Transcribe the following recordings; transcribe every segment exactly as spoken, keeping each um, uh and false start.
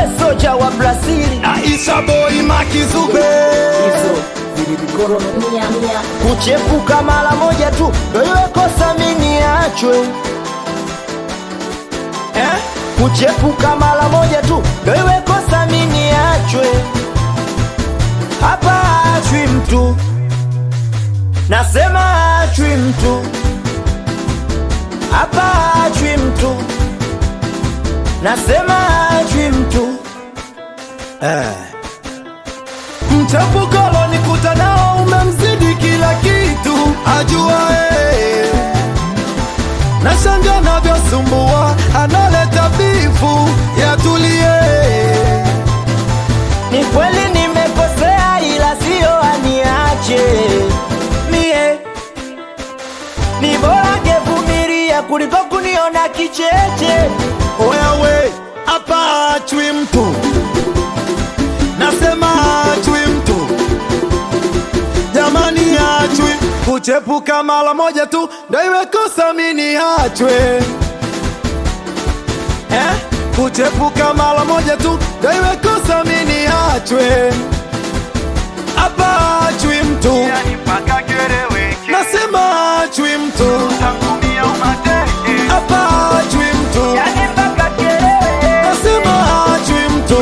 we soja wa Brazil na Isha Boy Makizube. hizo vilibikoro mia mia. Kuchepuka mara moja tu ndo iwe kosa mimi achwe eh? Kuchepuka mara moja tu ndo iwe kosa mimi achwe. Hapa achwi mtu, nasema achwi mtu. Hapa achwi mtu, nasema achwi mtu eh. Mchapukalo nikuta nao umemzidi kila kitu ajua eh. Nashanga navyosumbua analeta bifu ya tulie. Ni kweli nimekosea ila sio aniache mie. Ni bora ngevumilia kuliko kuniona kicheche. Oya we, hapa achwi mtu, nasema achwi mtu. Jamani achwi, kuchepuka mara moja tu ndo iwe kosa mini achwe eh? Kuchepuka mara moja tu ndo iwe kosa mini achwe. Hapa achwi mtu, nasema achwi mtu. Hapa achwi mtu, nasema achwi mtu.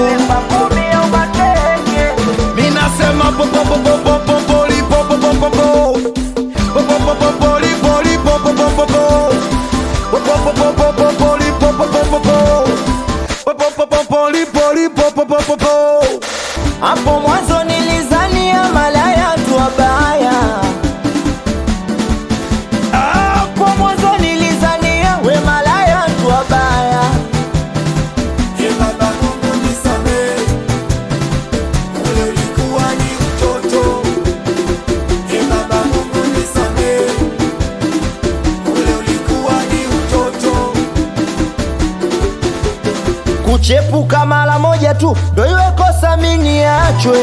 Mi nasema po po po po po po po li po po po po po po po po po po li po li po po po po po po po po po po po li po po po po po po po po po li po li po po po po po. Hapo mwanzo nilizania malaya tu wabaya. Hapo mwanzo nilizania we malaya tu wabaya. Ee Baba Mungu nisamehe, ule ulikuwa ni utoto. Ee Baba Mungu nisamehe, ule ulikuwa ni utoto. Kuchepuka mara moja tu ndo iwe kosa mimi achwe.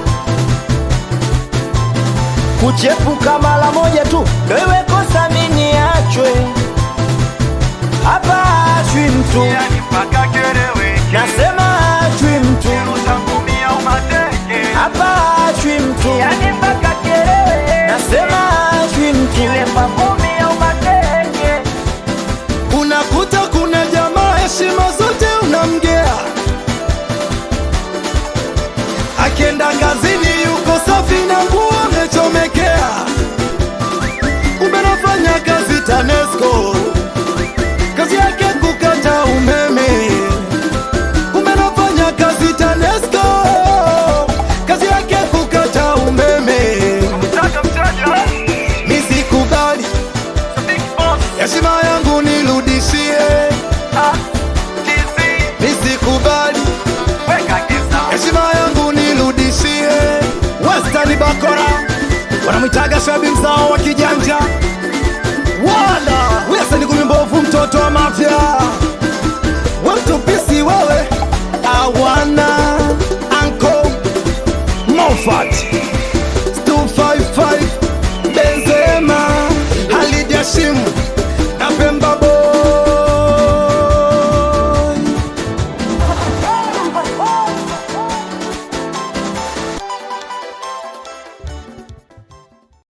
Kuchepuka mara moja tu ndo iwe kosa mimi achwe. Hapa achwi mtu, nasema achwi mtu. Hapa achwi mtu, nasema achwi mtu. Unakuta kuna jamaa heshima zote unamgea, akienda kazini yuko safi na nguo amechomekea. Umenafanya kazi TANESCO, kazi yake kukata umeme. Umenafanya kazi TANESCO, kazi yake kukata umeme. Nisikubali, heshima yangu nirudishie. Nisikubali, heshima yangu nirudishie. Western Bakora wanamwitaga shabi mzao wa kijanja. Wala Wilson Kumimbovu mtoto wa mafia.